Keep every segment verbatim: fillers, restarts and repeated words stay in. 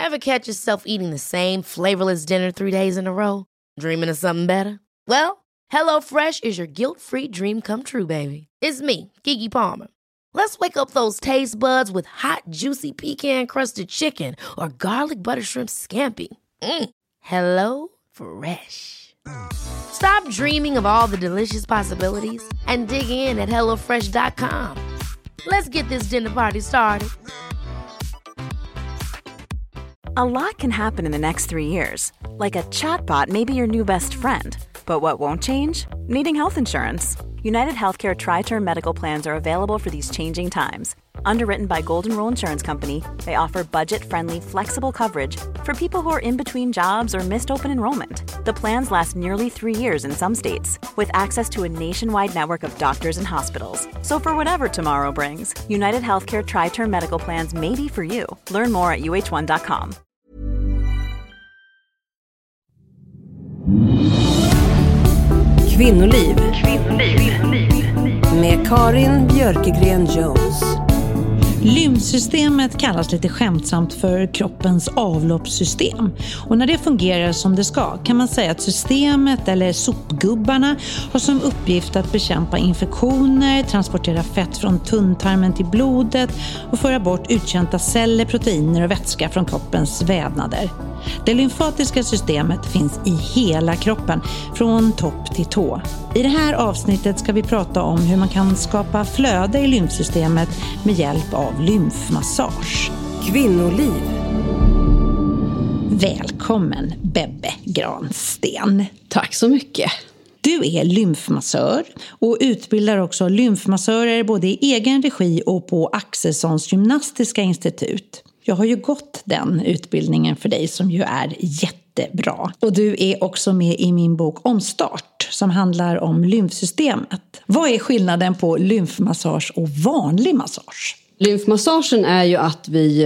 Ever catch yourself eating the same flavorless dinner three days in a row? Dreaming of something better? Well, HelloFresh is your guilt-free dream come true, baby. It's me, Keke Palmer. Let's wake up those taste buds with hot, juicy pecan-crusted chicken or garlic butter shrimp scampi. Mm. Hello Fresh. Stop dreaming of all the delicious possibilities and dig in at hello fresh dot com. Let's get this dinner party started. A lot can happen in the next three years. Like a chatbot may be your new best friend. But what won't change? Needing health insurance. United Healthcare Tri-Term Medical Plans are available for these changing times. Underwritten by Golden Rule Insurance Company, they offer budget-friendly, flexible coverage for people who are in between jobs or missed open enrollment. The plans last nearly three years in some states, with access to a nationwide network of doctors and hospitals. So for whatever tomorrow brings, United Healthcare Tri-Term Medical Plans may be for you. Learn more at u h one dot com. Kvinnoliv. Kvinnoliv. Med Karin Björkegren Jones. Lymfsystemet kallas lite skämtsamt för kroppens avloppssystem. Och när det fungerar som det ska kan man säga att systemet eller sopgubbarna har som uppgift att bekämpa infektioner, transportera fett från tunntarmen till blodet och föra bort uttjänta celler, proteiner och vätska från kroppens vävnader. Det lymfatiska systemet finns i hela kroppen, från topp till tå. I det här avsnittet ska vi prata om hur man kan skapa flöde i lymfsystemet med hjälp av lymfmassage. Kvinnoliv. Välkommen Bebbe Gransten. Tack så mycket. Du är lymfmassör och utbildar också lymfmassörer både i egen regi och på Axelssons gymnastiska institut. Jag har ju gått den utbildningen för dig som ju är jättebra. Och du är också med i min bok Omstart som handlar om lymfsystemet. Vad är skillnaden på lymfmassage och vanlig massage? Lymfmassagen är ju att vi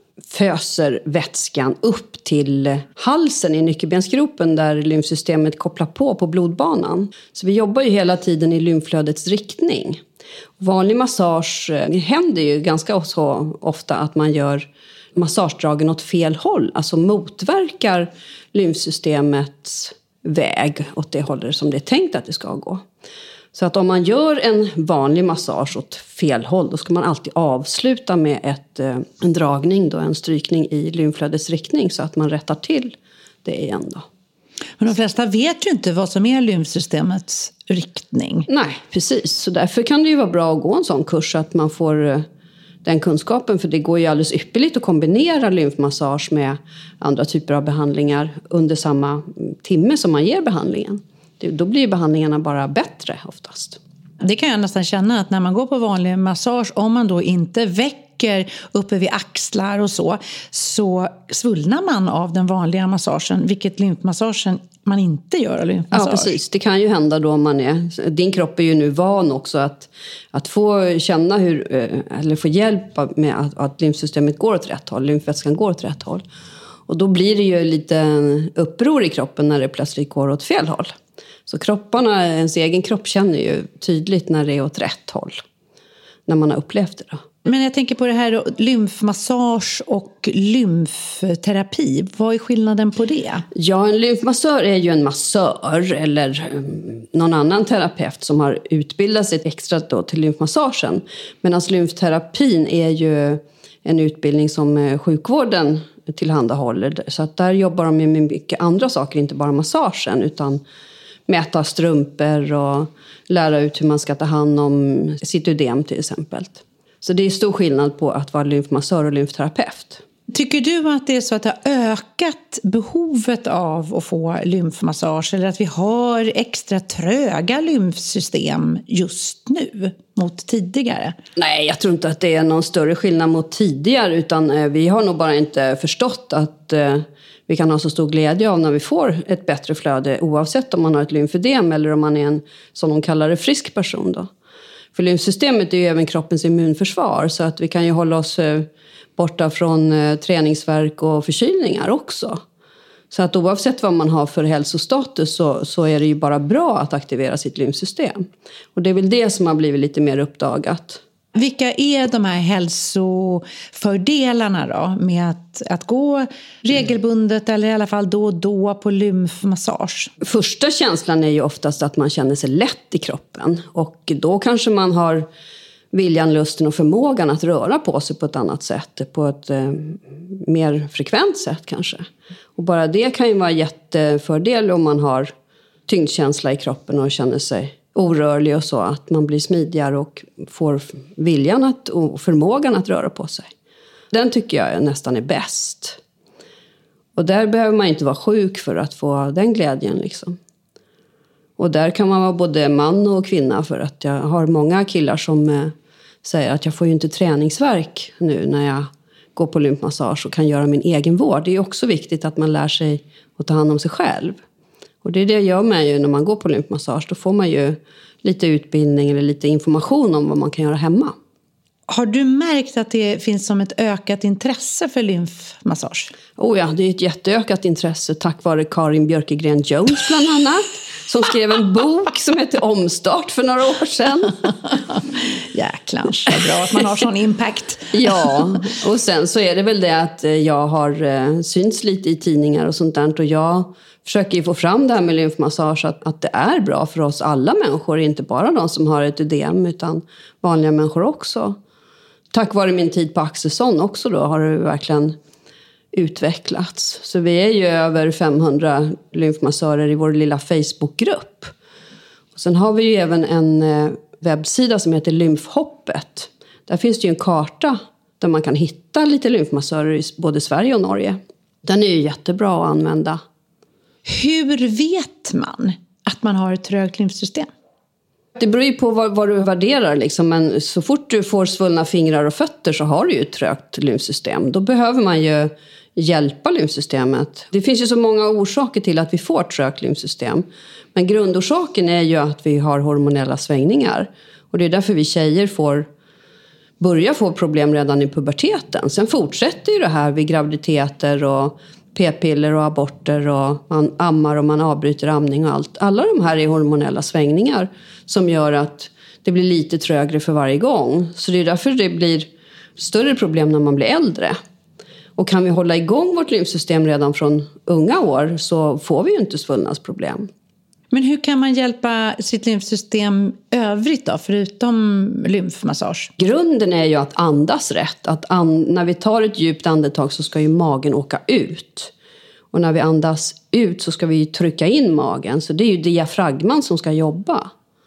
föser vätskan upp till halsen i nyckelbensgropen där lymfsystemet kopplar på på blodbanan. Så vi jobbar ju hela tiden i lymflödets riktning. Vanlig massage händer ju ganska så ofta att man gör massagedragen åt fel håll. Alltså motverkar lymfsystemets väg åt det hållet som det är tänkt att det ska gå. Så att om man gör en vanlig massage åt fel håll, då ska man alltid avsluta med ett, en dragning, då, en strykning i lymflödets riktning så att man rättar till det igen då. Men de flesta vet ju inte vad som är lymfsystemets riktning. Nej, precis. Så därför kan det ju vara bra att gå en sån kurs så att man får den kunskapen. För det går ju alldeles ypperligt att kombinera lymfmassage med andra typer av behandlingar under samma timme som man ger behandlingen. Då blir behandlingarna bara bättre oftast. Det kan jag nästan känna att när man går på vanlig massage, om man då inte väcker uppe vid axlar och så, så svullnar man av den vanliga massagen, vilket lymfmassagen man inte gör. Lymfmassage. Ja, precis. Det kan ju hända då om man är... Din kropp är ju nu van också att, att få känna hur, eller få hjälp med att, att lymfsystemet går åt rätt håll, lymfvätskan går åt rätt håll. Och då blir det ju lite uppror i kroppen när det plötsligt går åt fel håll. Så kropparna, ens egen kropp känner ju tydligt när det är åt rätt håll. När man har upplevt det då. Men jag tänker på det här lymfmassage och lymfterapi. Vad är skillnaden på det? Ja, en lymfmassör är ju en massör eller någon annan terapeut som har utbildat sig extra då till lymfmassagen. Medan lymfterapin är ju en utbildning som sjukvården tillhandahåller. Så att där jobbar de med mycket andra saker, inte bara massagen utan mäta strumpor och lära ut hur man ska ta hand om sitt ödem till exempel. Så det är stor skillnad på att vara lymfmassör och lymfterapeut. Tycker du att det är så att det har ökat behovet av att få lymfmassage eller att vi har extra tröga lymfsystem just nu mot tidigare? Nej, jag tror inte att det är någon större skillnad mot tidigare utan vi har nog bara inte förstått att vi kan ha så stor glädje av när vi får ett bättre flöde oavsett om man har ett lymfödem eller om man är en, som de kallar det, frisk person då. För lymfsystemet är ju även kroppens immunförsvar så att vi kan ju hålla oss borta från träningsvärk och förkylningar också. Så att oavsett vad man har för hälsostatus så, så är det ju bara bra att aktivera sitt lymfsystem. Och det är väl det som har blivit lite mer uppdagat Vilka är de här hälsofördelarna då med att, att gå regelbundet eller i alla fall då och då på lymfmassage? Första känslan är ju oftast att man känner sig lätt i kroppen. Och då kanske man har viljan, lusten och förmågan att röra på sig på ett annat sätt. På ett eh, mer frekvent sätt kanske. Och bara det kan ju vara jättefördel om man har tyngdkänsla i kroppen och känner sig orörlig och så, att man blir smidigare och får viljan att, och förmågan att röra på sig. Den tycker jag nästan är bäst. Och där behöver man inte vara sjuk för att få den glädjen liksom. Och där kan man vara både man och kvinna, för att jag har många killar som eh, säger att jag får ju inte träningsvärk nu när jag går på lymfmassage och kan göra min egen vård. Det är också viktigt att man lär sig att ta hand om sig själv. Och det är det gör man ju när man går på lymfmassage. Då får man ju lite utbildning eller lite information om vad man kan göra hemma. Har du märkt att det finns som ett ökat intresse för lymfmassage? Oh ja, det är ett jätteökat intresse tack vare Karin Björkegren Jones bland annat. Som skrev en bok som heter Omstart för några år sedan. Jäklar, så bra att man har sån impact. Ja, och sen så är det väl det att jag har synts lite i tidningar och sånt där. Och jag försöker ju få fram det här med lymfmassage, att, att det är bra för oss alla människor. Inte bara de som har ett ödem utan vanliga människor också. Tack vare min tid på Axelsson också då har det verkligen utvecklats. Så vi är ju över femhundra lymfmassörer i vår lilla Facebookgrupp. Och sen har vi ju även en webbsida som heter Lymfhoppet. Där finns det ju en karta där man kan hitta lite lymfmassörer i både Sverige och Norge. Den är ju jättebra att använda. Hur vet man att man har ett trögt lymfsystem? Det beror ju på vad, vad du värderar liksom, men så fort du får svullna fingrar och fötter så har du ju ett trögt lymfsystem. Då behöver man ju hjälpa lymfsystemet. Det finns ju så många orsaker till att vi får ett trögt lymfsystem. Men grundorsaken är ju att vi har hormonella svängningar. Och det är därför vi tjejer får börja få problem redan i puberteten. Sen fortsätter ju det här vid graviditeter och p-piller och aborter och man ammar och man avbryter amning och allt. Alla de här är hormonella svängningar som gör att det blir lite trögre för varje gång. Så det är därför det blir större problem när man blir äldre. Och kan vi hålla igång vårt lymfsystem redan från unga år så får vi ju inte svullnadsproblem. Men hur kan man hjälpa sitt lymfsystem övrigt då, förutom lymfmassage? Grunden är ju att andas rätt. Att an- när vi tar ett djupt andetag så ska ju magen åka ut. Och när vi andas ut så ska vi trycka in magen. Så det är ju diafragman som ska jobba.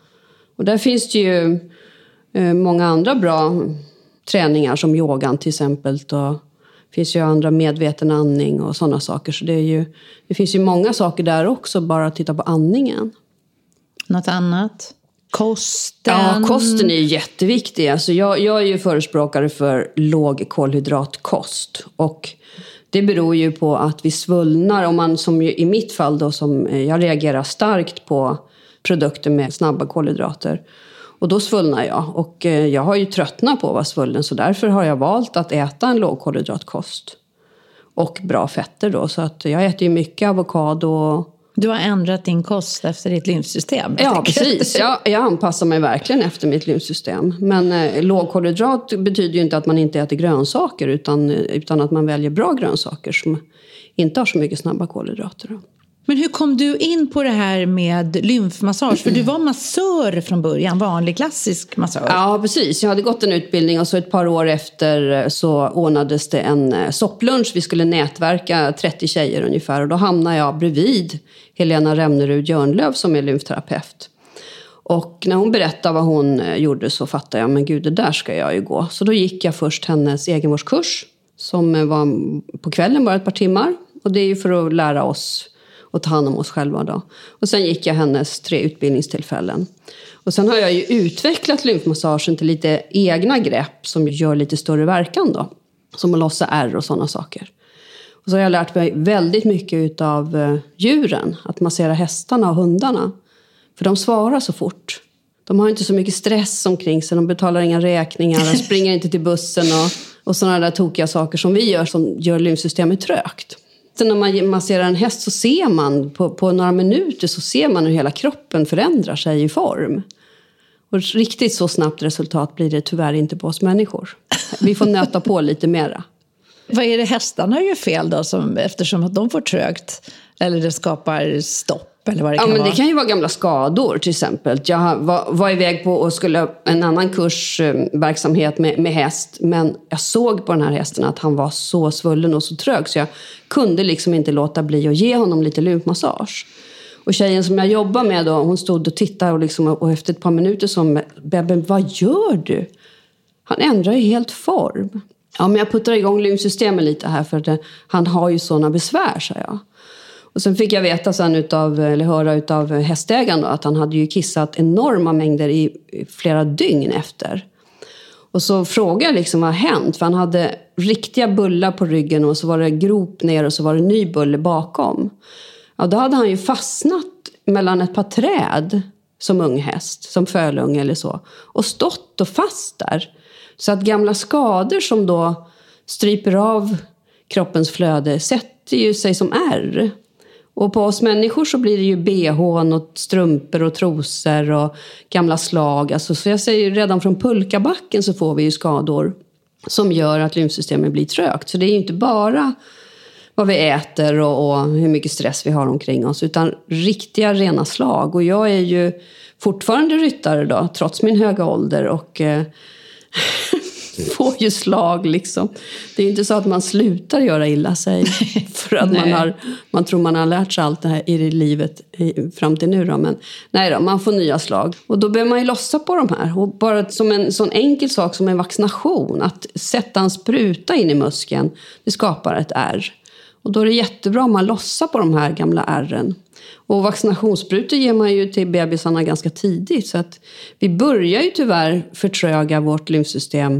Och där finns det ju eh, många andra bra träningar som yogan till exempel. Och det finns ju andra medveten andning och sådana saker. Så det, är ju, det finns ju många saker där också, bara att titta på andningen. Något annat? Kosten? Ja, kosten är ju jätteviktig. Alltså jag, jag är ju förespråkare för låg kolhydratkost. Och det beror ju på att vi svullnar. Om man, som i mitt fall då, som jag reagerar starkt på produkter med snabba kolhydrater. Och då svullnar jag. Och jag har ju tröttnat på att vara svullen. Så därför har jag valt att äta en lågkolhydratkost. Och bra fetter då. Så att jag äter ju mycket avokado. Du har ändrat din kost efter ditt lymfsystem. Ja, precis. Jag, jag anpassar mig verkligen efter mitt lymfsystem. Men eh, lågkolhydrat betyder ju inte att man inte äter grönsaker. Utan, utan att man väljer bra grönsaker som inte har så mycket snabba kolhydrater då. Men hur kom du in på det här med lymfmassage? För du var massör från början, vanlig klassisk massör. Ja, precis. Jag hade gått en utbildning och så ett par år efter så ordnades det en sopplunch. Vi skulle nätverka trettio tjejer ungefär. Och då hamnade jag bredvid Helena Remnerud Jörnlöv som är lymfterapeut. Och när hon berättade vad hon gjorde så fattade jag, men gud, det där ska jag ju gå. Så då gick jag först hennes egenvårdskurs som var på kvällen, bara ett par timmar. Och det är ju för att lära oss och ta hand om oss själva då. Och sen gick jag hennes tre utbildningstillfällen. Och sen har jag ju utvecklat lymfmassagen till lite egna grepp som gör lite större verkan då. Som att lossa ärr och sådana saker. Och så har jag lärt mig väldigt mycket av djuren. Att massera hästarna och hundarna. För de svarar så fort. De har inte så mycket stress omkring sig. De betalar inga räkningar. De springer inte till bussen och, och sådana där tokiga saker som vi gör som gör lymfsystemet trögt. Sen när man masserar en häst så ser man på, på några minuter så ser man hur hela kroppen förändrar sig i form. Och riktigt så snabbt resultat blir det tyvärr inte på oss människor. Vi får nöta på lite mera. Vad är det hästarna gör fel då, som, eftersom att de får trögt? Eller det skapar stopp? Eller vad det kan ja, men vara? det kan ju vara gamla skador till exempel. Jag var, var iväg på och skulle en annan kursverksamhet med, med häst. Men jag såg på den här hästen att han var så svullen och så trög. Så jag kunde liksom inte låta bli att ge honom lite lymfmassage. Och tjejen som jag jobbar med då, hon stod och tittade och, liksom, och efter ett par minuter som Bebbe, vad gör du? Han ändrar ju helt form. Ja, men jag puttar igång lymfsystemet lite här för det, han har ju sådana besvär, sa jag. Och sen fick jag veta sen utav, eller höra utav hästägaren då, att han hade ju kissat enorma mängder i flera dygn efter. Och så frågade jag liksom vad har hänt, för han hade riktiga bullar på ryggen och så var det grop ner och så var det ny bulle bakom. Ja, då hade han ju fastnat mellan ett par träd som ung häst, som fölung eller så. Och stått och fast där. Så att gamla skador som då stryper av kroppens flöde sätter ju sig som ärr. Och på oss människor så blir det ju behån och strumpor och trosor och gamla slag. Alltså, så jag säger redan från pulkabacken så får vi ju skador som gör att lymfsystemet blir trögt. Så det är ju inte bara vad vi äter och, och hur mycket stress vi har omkring oss, utan riktiga rena slag. Och jag är ju fortfarande ryttare då, trots min höga ålder, och eh, får ju slag liksom. Det är ju inte så att man slutar göra illa sig för att man, har, man tror man har lärt sig allt det här i livet fram till nu då. Men nej då, man får nya slag. Och då behöver man ju lossa på de här. Och bara som en sån enkel sak som en vaccination, att sätta en spruta in i muskeln, det skapar ett ärr. Och då är det jättebra om man lossar på de här gamla ärren. Och vaccinationssprutor ger man ju till bebisarna ganska tidigt. Så att vi börjar ju tyvärr förtröga vårt lymfsystem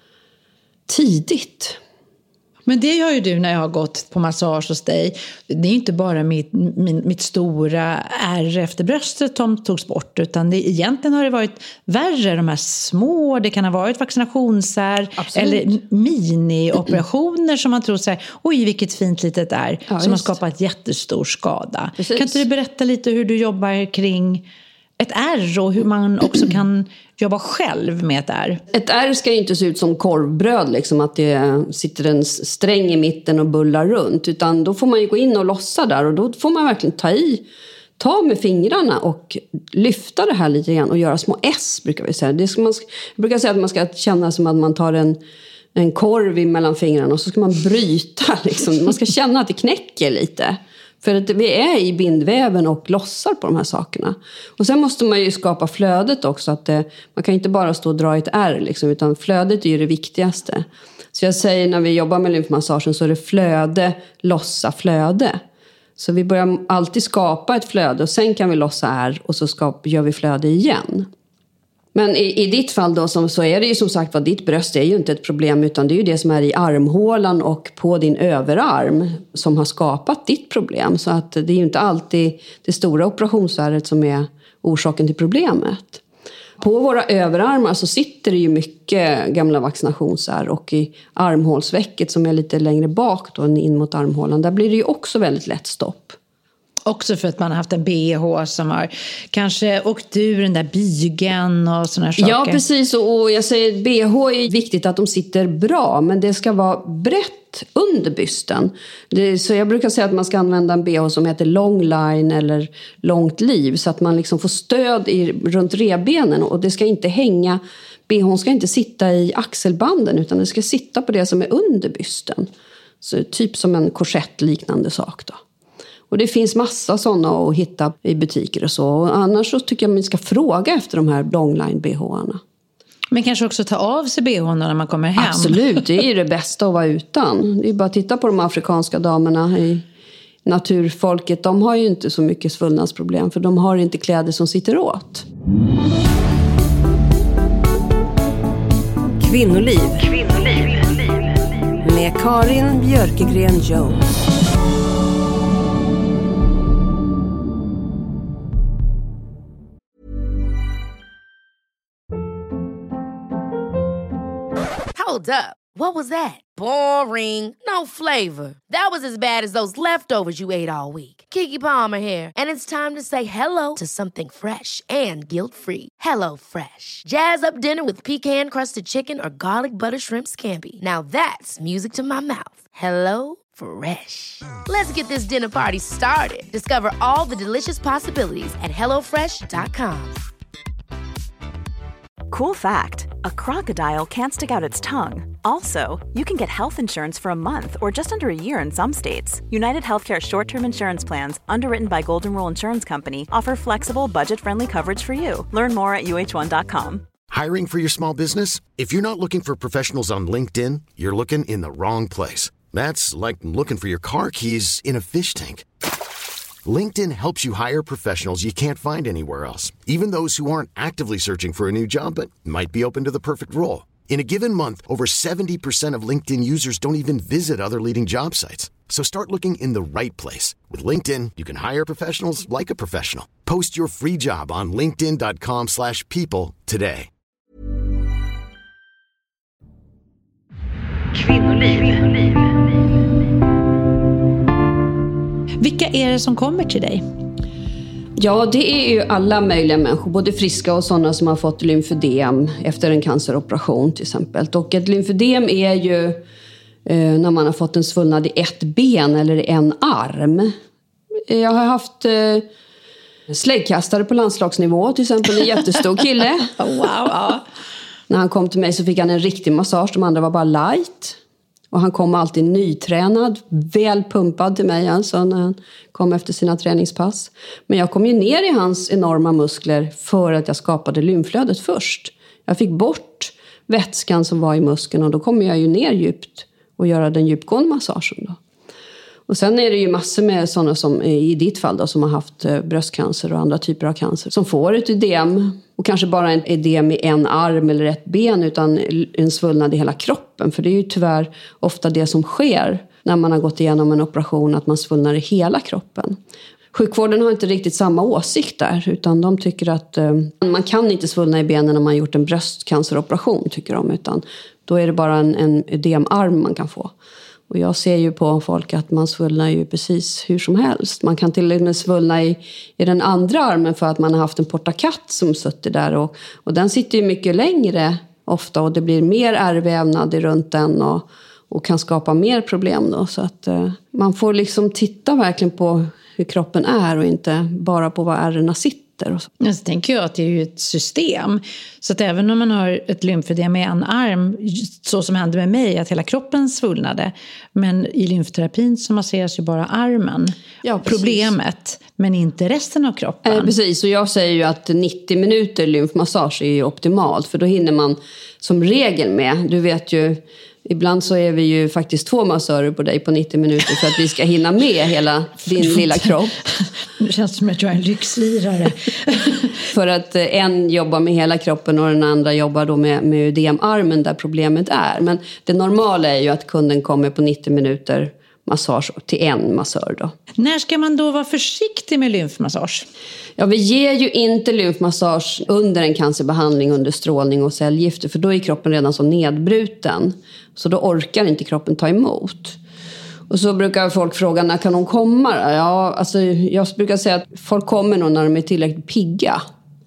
tidigt. Men det gör ju du när jag har gått på massage hos dig. Det är inte bara mitt, min, mitt stora ärr efter bröstet som togs bort. Utan det, egentligen har det varit värre. De här små, det kan ha varit vaccinationsär. Absolut. Eller mini-operationer som man tror så här, oj vilket fint litet ärr. Ja, som just har skapat jättestor skada. Precis. Kan inte du berätta lite hur du jobbar kring ett ärr och hur man också kan jobba själv med ett ärr? Ett ärr ska ju inte se ut som korvbröd, liksom att det sitter en sträng i mitten och bullar runt. Utan då får man ju gå in och lossa där, och då får man verkligen ta i, ta med fingrarna och lyfta det här lite grann och göra små S, brukar vi säga. Det ska man, jag brukar säga att man ska känna som att man tar en, en korv mellan fingrarna och så ska man bryta. Liksom. Man ska känna att det knäcker lite. För att vi är i bindväven och lossar på de här sakerna. Och sen måste man ju skapa flödet också. Att det, man kan inte bara stå och dra ett ärr liksom, utan flödet är ju det viktigaste. Så jag säger när vi jobbar med lymfmassagen så är det flöde, lossa, flöde. Så vi börjar alltid skapa ett flöde och sen kan vi lossa ärr och så skap, gör vi flöde igen. Men i, i ditt fall då som, så är det ju som sagt vad ditt bröst är ju inte ett problem, utan det är ju det som är i armhålan och på din överarm som har skapat ditt problem. Så att det är ju inte alltid det stora operationsärret som är orsaken till problemet. På våra överarmar så sitter det ju mycket gamla vaccinationsärr, och i armhålsväcket som är lite längre bak då in mot armhålan, där blir det ju också väldigt lätt stopp. Också för att man har haft en B H som har kanske åkt ur den där bygeln och såna här saker. Ja, precis. Och jag säger B H är viktigt att de sitter bra, men det ska vara brett under bysten. Det, så jag brukar säga att man ska använda en B H som heter long line eller långt liv, så att man liksom får stöd i, runt revbenen, och det ska inte hänga, B H ska inte sitta i axelbanden utan det ska sitta på det som är under bysten. Så typ som en korsett liknande sak då. Och det finns massa sådana att hitta i butiker och så. Och annars så tycker jag att man ska fråga efter de här longline B H-arna. Men kanske också ta av sig B H-arna när man kommer hem. Absolut, det är ju det bästa att vara utan. Det är bara att titta på de afrikanska damerna i naturfolket. De har ju inte så mycket svullnadsproblem, för de har inte kläder som sitter åt. Kvinnoliv. Kvinnoliv. Med Karin Björkegren Jones. Hold up. What was that? Boring. No flavor. That was as bad as those leftovers you ate all week. Keke Palmer here, and it's time to say hello to something fresh and guilt-free. Hello Fresh. Jazz up dinner with pecan-crusted chicken or garlic butter shrimp scampi. Now that's music to my mouth. Hello Fresh. Let's get this dinner party started. Discover all the delicious possibilities at hello fresh dot com. Cool fact, a crocodile can't stick out its tongue. Also, you can get health insurance for a month or just under a year in some states. United Healthcare short-term insurance plans, underwritten by Golden Rule Insurance Company, offer flexible, budget-friendly coverage for you. Learn more at U H one dot com. Hiring for your small business? If you're not looking for professionals on LinkedIn, you're looking in the wrong place. That's like looking for your car keys in a fish tank. LinkedIn helps you hire professionals you can't find anywhere else, even those who aren't actively searching for a new job but might be open to the perfect role. In a given month, over seventy percent of LinkedIn users don't even visit other leading job sites. So start looking in the right place. With LinkedIn, you can hire professionals like a professional. Post your free job on linkedin dot com slash people today. Kvinnoliv. Vilka är det som kommer till dig? Ja, det är ju alla möjliga människor, både friska och sådana som har fått lymfödem efter en canceroperation till exempel. Och ett lymfödem är ju eh, när man har fått en svullnad i ett ben eller en arm. Jag har haft eh, släggkastare på landslagsnivå till exempel, en jättestor kille. Wow, ja. När han kom till mig så fick han en riktig massage, de andra var bara light. Och han kom alltid nytränad, väl pumpad till mig alltså när han kom efter sina träningspass. Men jag kom ju ner i hans enorma muskler för att jag skapade lymflödet först. Jag fick bort vätskan som var i muskeln och då kommer jag ju ner djupt och göra den djupgående massagen då. Och sen är det ju massor med sådana som i ditt fall då, som har haft bröstcancer och andra typer av cancer. Som får ett ödem och kanske bara en ödem i en arm eller ett ben utan en svullnad i hela kroppen. För det är ju tyvärr ofta det som sker när man har gått igenom en operation, att man svullnar i hela kroppen. Sjukvården har inte riktigt samma åsikt där, utan de tycker att eh, man kan inte svullna i benen när man har gjort en bröstcanceroperation, tycker de, utan då är det bara en, en ödemarm man kan få. Och jag ser ju på folk att man svullnar ju precis hur som helst. Man kan till och med svullna i, i den andra armen för att man har haft en portakatt som suttit där. Och, och den sitter ju mycket längre ofta och det blir mer ärrvävnad runt den och, och kan skapa mer problem då. Så att eh, man får liksom titta verkligen på hur kroppen är och inte bara på var ärrorna sitter. Och så. Jag tänker jag att det är ju ett system. Så att även om man har ett lymfödem med en arm, så som hände med mig, att hela kroppen svullnade. Men i lymfterapin så masseras ju bara armen. Ja, problemet, men inte resten av kroppen. Eh, precis, och jag säger ju att nittio minuter lymfmassage är ju optimalt. För då hinner man som regel med, du vet ju... Ibland så är vi ju faktiskt två massörer på dig på nittio minuter för att vi ska hinna med hela din lilla kropp. Det känns som att jag är en lyxlirare. För att en jobbar med hela kroppen och den andra jobbar då med, med ödemarmen där problemet är. Men det normala är ju att kunden kommer på nittio minuter massage till en massör då. När ska man då vara försiktig med lymfmassage? Ja, vi ger ju inte lymfmassage under en cancerbehandling under strålning och cellgifter. För då är kroppen redan så nedbruten. Så då orkar inte kroppen ta emot. Och så brukar folk fråga, när kan de komma? Ja, alltså jag brukar säga att folk kommer nog när de är tillräckligt pigga.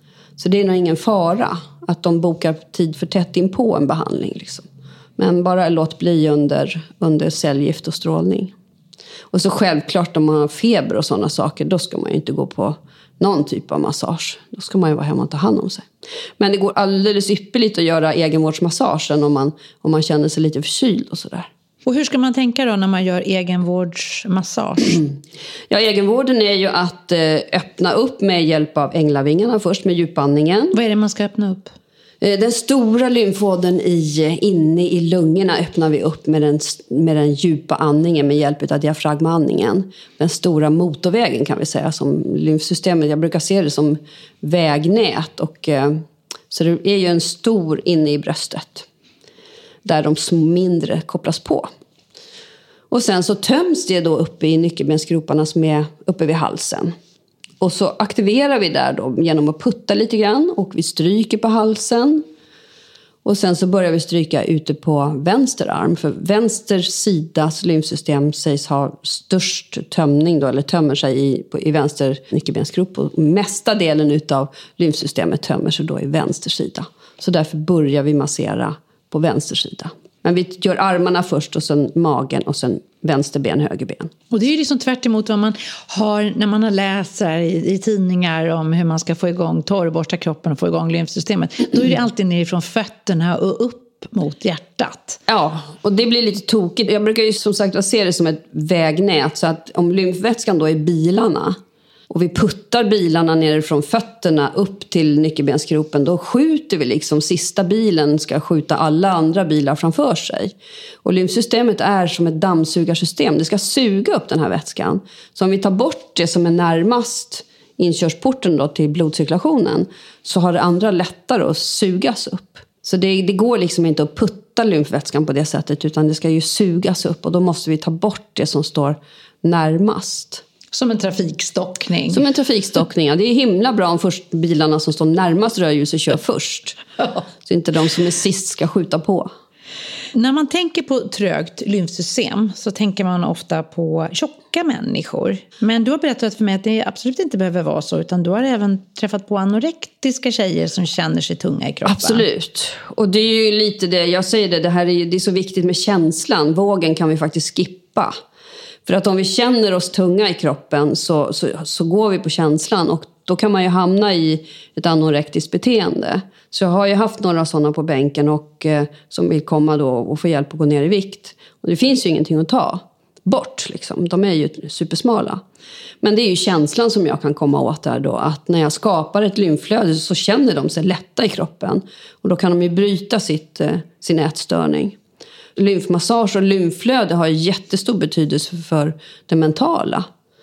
Så det är nog ingen fara att de bokar tid för tätt in på en behandling liksom. Men bara låt bli under, under cellgift och strålning. Och så självklart om man har feber och sådana saker, då ska man ju inte gå på någon typ av massage. Då ska man ju vara hemma och ta hand om sig. Men det går alldeles ypperligt att göra egenvårdsmassagen om man, om man känner sig lite förkyld och sådär. Och hur ska man tänka då när man gör egenvårdsmassage? Mm. Ja, egenvården är ju att eh, öppna upp med hjälp av änglavingarna först med djupandningen. Vad är det man ska öppna upp? Den stora lymfådern i, inne i lungorna öppnar vi upp med den, med den djupa andningen med hjälp av diafragmaandningen. Den stora motorvägen kan vi säga som lymfsystemet. Jag brukar se det som vägnät. Och, så det är ju en stor inne i bröstet. Där de små mindre kopplas på. Och sen så töms det då uppe i nyckelbensgroparna som är uppe vid halsen. Och så aktiverar vi där då genom att putta lite grann och vi stryker på halsen. Och sen så börjar vi stryka ute på vänster arm. För vänster sidas lymfsystem sägs ha störst tömning då, eller tömmer sig i, i vänster nyckelbensgrop. Och mesta delen utav lymfsystemet tömmer sig då i vänster sida. Så därför börjar vi massera på vänster sida. Men vi gör armarna först och sen magen och sen vänster ben, höger ben. Och det är ju liksom tvärt emot vad man har när man har läst här i, i tidningar om hur man ska få igång torrborsta kroppen och få igång lymfsystemet. Då är det alltid nerifrån fötterna och upp mot hjärtat. Ja, och det blir lite tokigt. Jag brukar ju som sagt se det som ett vägnät. Så att om lymfvätskan då är bilarna och vi puttar bilarna nerifrån fötterna upp till nyckelbensgropen, då skjuter vi liksom, sista bilen ska skjuta alla andra bilar framför sig. Och lymfsystemet är som ett dammsugarsystem. Det ska suga upp den här vätskan. Så om vi tar bort det som är närmast inkörsporten då till blodcirkulationen, så har det andra lättare att sugas upp. Så det, det går liksom inte att putta lymfvätskan på det sättet, utan det ska ju sugas upp, och då måste vi ta bort det som står närmast. Som en trafikstockning. Som en trafikstockning, ja. Det är himla bra om först bilarna som står närmast rödljuset kör först. Ja. Så inte de som är sist ska skjuta på. När man tänker på trögt lymfsystem så tänker man ofta på tjocka människor. Men du har berättat för mig att det absolut inte behöver vara så, utan du har även träffat på anorektiska tjejer som känner sig tunga i kroppen. Absolut. Och det är ju lite det, jag säger det, det här är, det är så viktigt med känslan. Vågen kan vi faktiskt skippa. För att om vi känner oss tunga i kroppen så, så, så går vi på känslan, och då kan man ju hamna i ett anorektiskt beteende. Så jag har ju haft några sådana på bänken och, eh, som vill komma då och få hjälp att gå ner i vikt. Och det finns ju ingenting att ta bort liksom. De är ju supersmala. Men det är ju känslan som jag kan komma åt där då. Att när jag skapar ett lymflöde så känner de sig lätta i kroppen. Och då kan de ju bryta sitt, eh, sin ätstörning. Lymfmassage och lymflöde har ju jättestor betydelse för det mentala.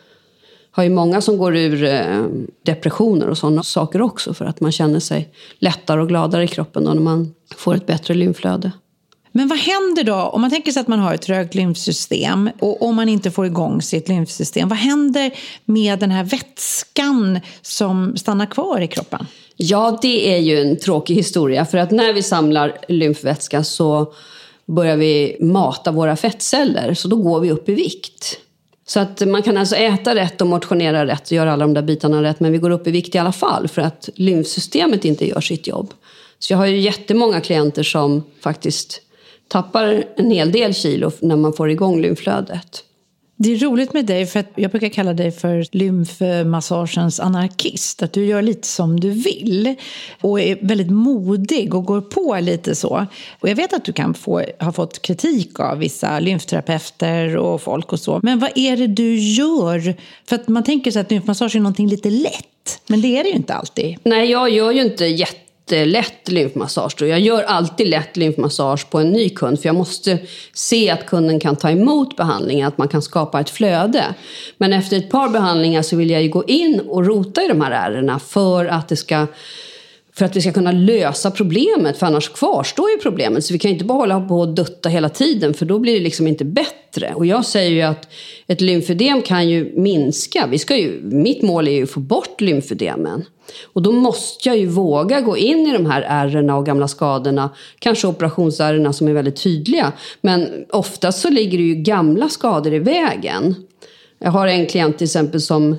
Har ju många som går ur eh, depressioner och sådana saker också, för att man känner sig lättare och gladare i kroppen då när man får ett bättre lymflöde. Men vad händer då om man tänker sig att man har ett trögt lymfsystem och om man inte får igång sitt lymfsystem? Vad händer med den här vätskan som stannar kvar i kroppen? Ja, det är ju en tråkig historia, för att när vi samlar lymfvätska så börjar vi mata våra fettceller, så då går vi upp i vikt. Så att man kan alltså äta rätt och motionera rätt och göra alla de där bitarna rätt, men vi går upp i vikt i alla fall för att lymfsystemet inte gör sitt jobb. Så jag har ju jättemånga klienter som faktiskt tappar en hel del kilo när man får igång lymflödet. Det är roligt med dig, för att jag brukar kalla dig för lymfmassagens anarkist. Att du gör lite som du vill och är väldigt modig och går på lite så. Och jag vet att du kan få, ha fått kritik av vissa lymfterapeuter och folk och så. Men vad är det du gör? För att man tänker sig att lymfmassage är någonting lite lätt. Men det är det ju inte alltid. Nej, jag gör ju inte jätte lätt lymfmassage då. Jag gör alltid lätt lymfmassage på en ny kund, för jag måste se att kunden kan ta emot behandlingen, att man kan skapa ett flöde. Men efter ett par behandlingar så vill jag ju gå in och rota i de här ärendena för att det ska för att vi ska kunna lösa problemet, för annars kvarstår ju problemet. Så vi kan ju inte bara hålla på och dutta hela tiden, för då blir det liksom inte bättre. Och jag säger ju att ett lymfödem kan ju minska. Vi ska ju, mitt mål är ju att få bort lymfödemen. Och då måste jag ju våga gå in i de här ärrena och gamla skadorna. Kanske operationsärrena som är väldigt tydliga. Men oftast så ligger det ju gamla skador i vägen. Jag har en klient till exempel som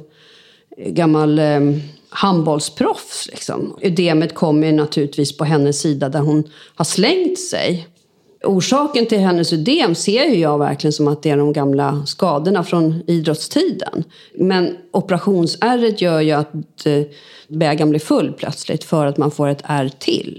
gammal eh, handbollsproffs. Liksom. Ödemet kommer naturligtvis på hennes sida där hon har slängt sig. Orsaken till hennes ödem ser ju jag verkligen som att det är de gamla skadorna från idrottstiden. Men operationsärret gör ju att bägaren blir full plötsligt för att man får ett ärr till.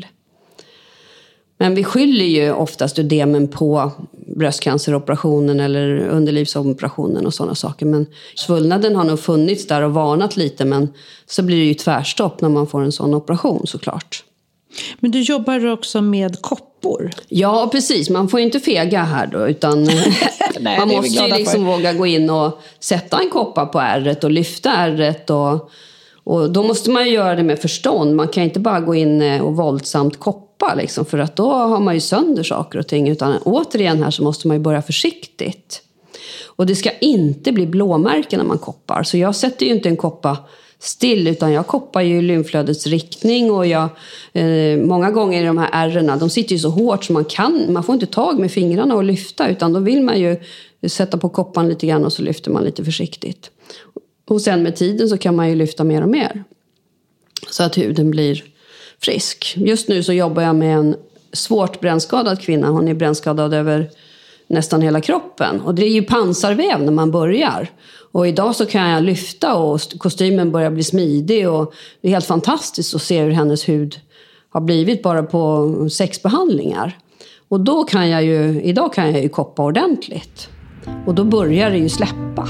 Men vi skyller ju oftast ödemen på bröstcanceroperationen eller underlivsoperationen och sådana saker. Men svullnaden har nog funnits där och varnat lite, men så blir det ju tvärstopp när man får en sån operation såklart. Men du jobbar också med koppor. Ja, precis. Man får ju inte fega här då, utan Nej, man måste ju liksom våga gå in och sätta en koppa på ärret och lyfta ärret. Och, och då måste man ju göra det med förstånd. Man kan inte bara gå in och våldsamt koppa, liksom, för att då har man ju sönder saker och ting. Utan återigen här så måste man ju börja försiktigt. Och det ska inte bli blåmärken när man koppar. Så jag sätter ju inte en koppa still, utan jag koppar ju lymflödets riktning och jag, eh, många gånger i de här ärrena, de sitter ju så hårt så man kan, man får inte tag med fingrarna och lyfta, utan då vill man ju sätta på koppan lite grann och så lyfter man lite försiktigt. Och sen med tiden så kan man ju lyfta mer och mer så att huden blir frisk. Just nu så jobbar jag med en svårt brännskadad kvinna. Hon är brännskadad över nästan hela kroppen. Och det är ju pansarväv när man börjar. Och idag så kan jag lyfta och kostymen börjar bli smidig. Och det är helt fantastiskt att se hur hennes hud har blivit bara på sex behandlingar. Och då kan jag ju, idag kan jag ju koppa ordentligt. Och då börjar det ju släppa.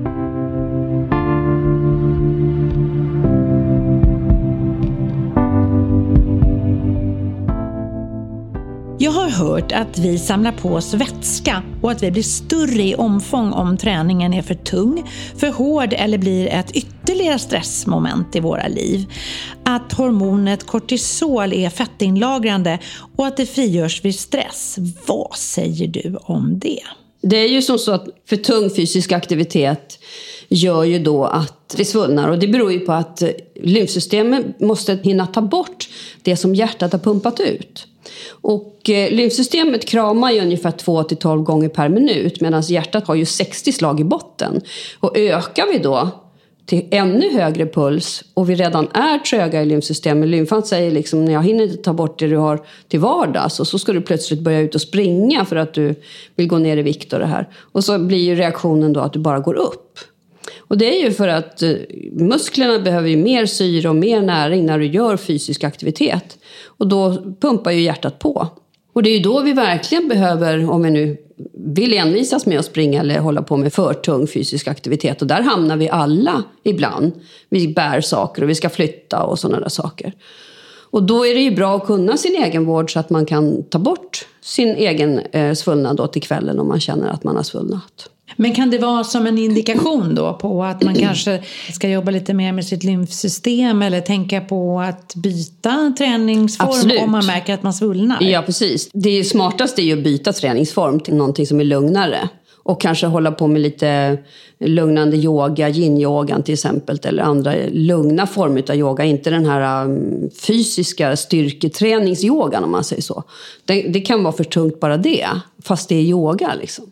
Jag har hört att vi samlar på oss vätska och att vi blir större i omfång om träningen är för tung, för hård eller blir ett ytterligare stressmoment i våra liv. Att hormonet kortisol är fettinlagrande och att det frigörs vid stress. Vad säger du om det? Det är ju som så att för tung fysisk aktivitet gör ju då att vi svullnar. Och det beror ju på att lymfsystemet måste hinna ta bort det som hjärtat har pumpat ut. Och eh, lymfsystemet kramar ju ungefär två till tolv gånger per minut, medan hjärtat har ju sextio slag i botten. Och ökar vi då till ännu högre puls och vi redan är tröga i lymfsystemet, lymfan säger liksom, när jag hinner inte ta bort det du har till vardags, och så ska du plötsligt börja ut och springa för att du vill gå ner i vikt och det här. Och så blir ju reaktionen då att du bara går upp. Och det är ju för att eh, musklerna behöver ju mer syre och mer näring när du gör fysisk aktivitet. Och då pumpar ju hjärtat på. Och det är ju då vi verkligen behöver, om vi nu vill envisas med att springa eller hålla på med för tung fysisk aktivitet. Och där hamnar vi alla ibland. Vi bär saker och vi ska flytta och sådana där saker. Och då är det ju bra att kunna sin egen vård så att man kan ta bort sin egen eh, svullnad då till kvällen om man känner att man har svullnat. Men kan det vara som en indikation då på att man kanske ska jobba lite mer med sitt lymfsystem eller tänka på att byta träningsform? Absolut. Om man märker att man svullnar? Ja, precis. Det smartaste är ju att byta träningsform till någonting som är lugnare. Och kanske hålla på med lite lugnande yoga, yin-yogan till exempel, eller andra lugna former av yoga. Inte den här um, fysiska styrketräningsyogan om man säger så. Det, det kan vara för tungt bara det, fast det är yoga liksom.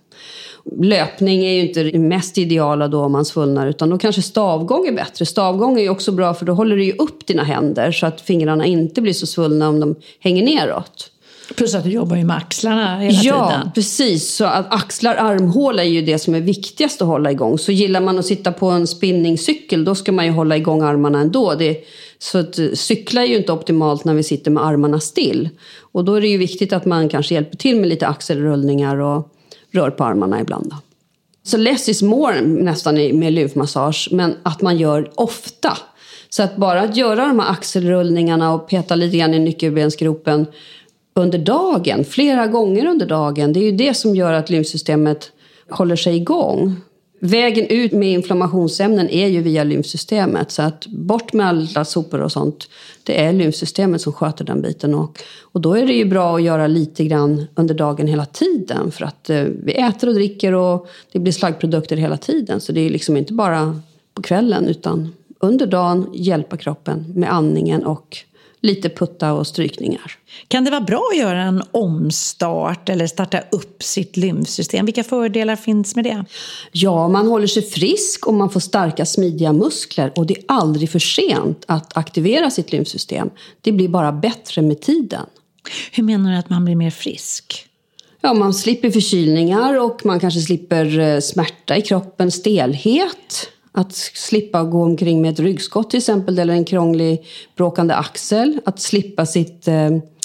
Löpning är ju inte det mest ideala då om man svullnar, utan då kanske stavgång är bättre. Stavgång är ju också bra för då håller du ju upp dina händer så att fingrarna inte blir så svullna om de hänger neråt. Plus att du jobbar ju med axlarna hela ja, tiden. Ja, precis. Så att axlar, armhåla är ju det som är viktigast att hålla igång. Så gillar man att sitta på en spinningcykel, då ska man ju hålla igång armarna ändå. Det, så att cykla är ju inte optimalt när vi sitter med armarna still. Och då är det ju viktigt att man kanske hjälper till med lite axelrullningar och rör på armarna ibland då. Så less is more nästan med lymfmassage, men att man gör ofta. Så att bara att göra de här axelrullningarna och peta lite grann i nyckelbensgropen under dagen, flera gånger under dagen, det är ju det som gör att lymfsystemet håller sig igång. Vägen ut med inflammationsämnen är ju via lymfsystemet, så att bort med alla sopor och sånt, det är lymfsystemet som sköter den biten. Och, och då är det ju bra att göra lite grann under dagen hela tiden, för att eh, vi äter och dricker och det blir slaggprodukter hela tiden. Så det är liksom inte bara på kvällen utan under dagen hjälpa kroppen med andningen och lite putta och strykningar. Kan det vara bra att göra en omstart eller starta upp sitt lymfsystem? Vilka fördelar finns med det? Ja, man håller sig frisk och man får starka smidiga muskler. Och det är aldrig för sent att aktivera sitt lymfsystem. Det blir bara bättre med tiden. Hur menar du att man blir mer frisk? Ja, man slipper förkylningar och man kanske slipper smärta i kroppen, stelhet. Att slippa gå omkring med ett ryggskott till exempel, eller en krånglig bråkande axel. Att slippa sitt eh,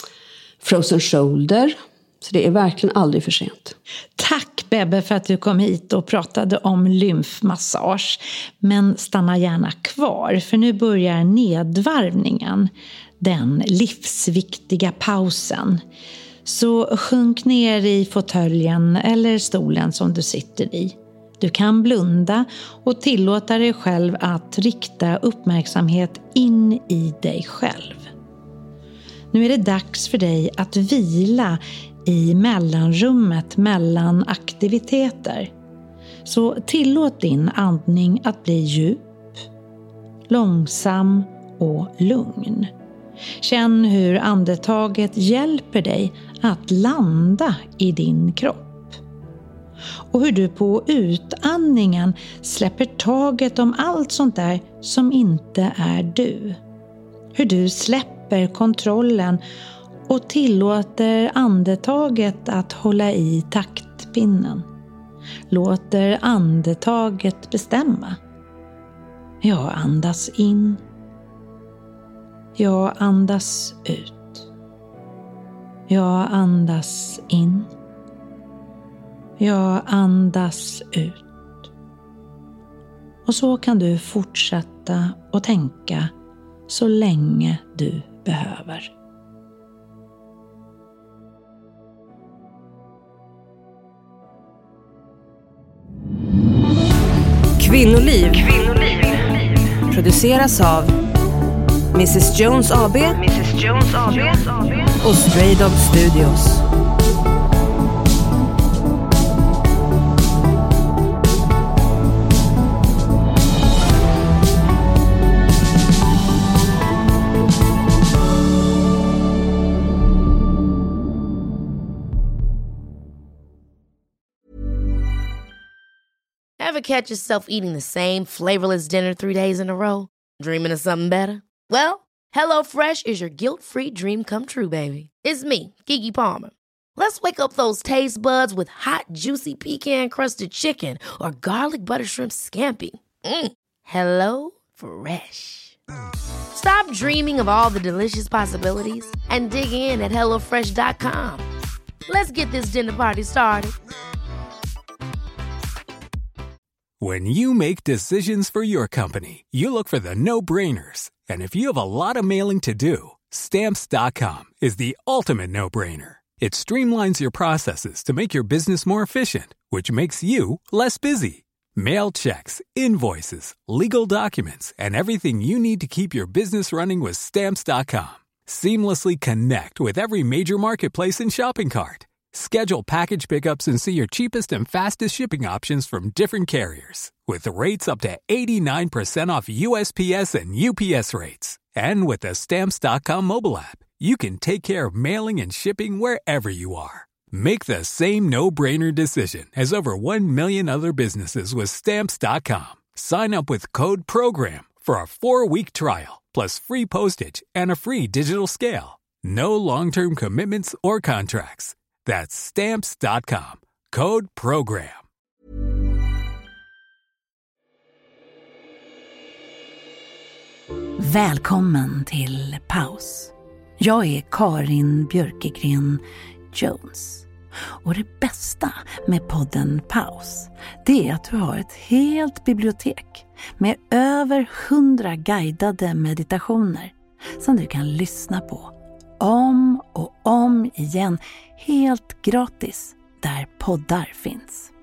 frozen shoulder. Så det är verkligen aldrig för sent. Tack Bebbe för att du kom hit och pratade om lymfmassage. Men stanna gärna kvar, för nu börjar nedvarvningen. Den livsviktiga pausen. Så sjunk ner i fåtöljen eller stolen som du sitter i. Du kan blunda och tillåta dig själv att rikta uppmärksamhet in i dig själv. Nu är det dags för dig att vila i mellanrummet mellan aktiviteter. Så tillåt din andning att bli djup, långsam och lugn. Känn hur andetaget hjälper dig att landa i din kropp. Och hur du på utandningen släpper taget om allt sånt där som inte är du. Hur du släpper kontrollen och tillåter andetaget att hålla i taktpinnen. Låter andetaget bestämma. Jag andas in. Jag andas ut. Jag andas in. Jag andas ut. Och så kan du fortsätta att tänka så länge du behöver. Kvinnoliv. Kvinnoliv. Produceras av missus Jones A B, missus Jones A B och Stray Dog Studios. Ever catch yourself eating the same flavorless dinner three days in a row? Dreaming of something better? Well, HelloFresh is your guilt-free dream come true, baby. It's me, Keke Palmer. Let's wake up those taste buds with hot, juicy pecan-crusted chicken or garlic butter shrimp scampi. Mm. Hello Fresh. Stop dreaming of all the delicious possibilities and dig in at hello fresh dot com. Let's get this dinner party started. When you make decisions for your company, you look for the no-brainers. And if you have a lot of mailing to do, Stamps dot com is the ultimate no-brainer. It streamlines your processes to make your business more efficient, which makes you less busy. Mail checks, invoices, legal documents, and everything you need to keep your business running with Stamps dot com. Seamlessly connect with every major marketplace and shopping cart. Schedule package pickups and see your cheapest and fastest shipping options from different carriers. With rates up to eighty-nine percent off U S P S and U P S rates. And with the Stamps dot com mobile app, you can take care of mailing and shipping wherever you are. Make the same no-brainer decision as over one million other businesses with Stamps dot com. Sign up with code PROGRAM for a four-week trial, plus free postage and a free digital scale. No long-term commitments or contracts. That's Stamps dot com. Code PROGRAM. Välkommen till paus. Jag är Karin Björkegren Jones. Och det bästa med podden Paus, det är att du har ett helt bibliotek med över hundra guidade meditationer som du kan lyssna på om och om igen, helt gratis, där poddar finns.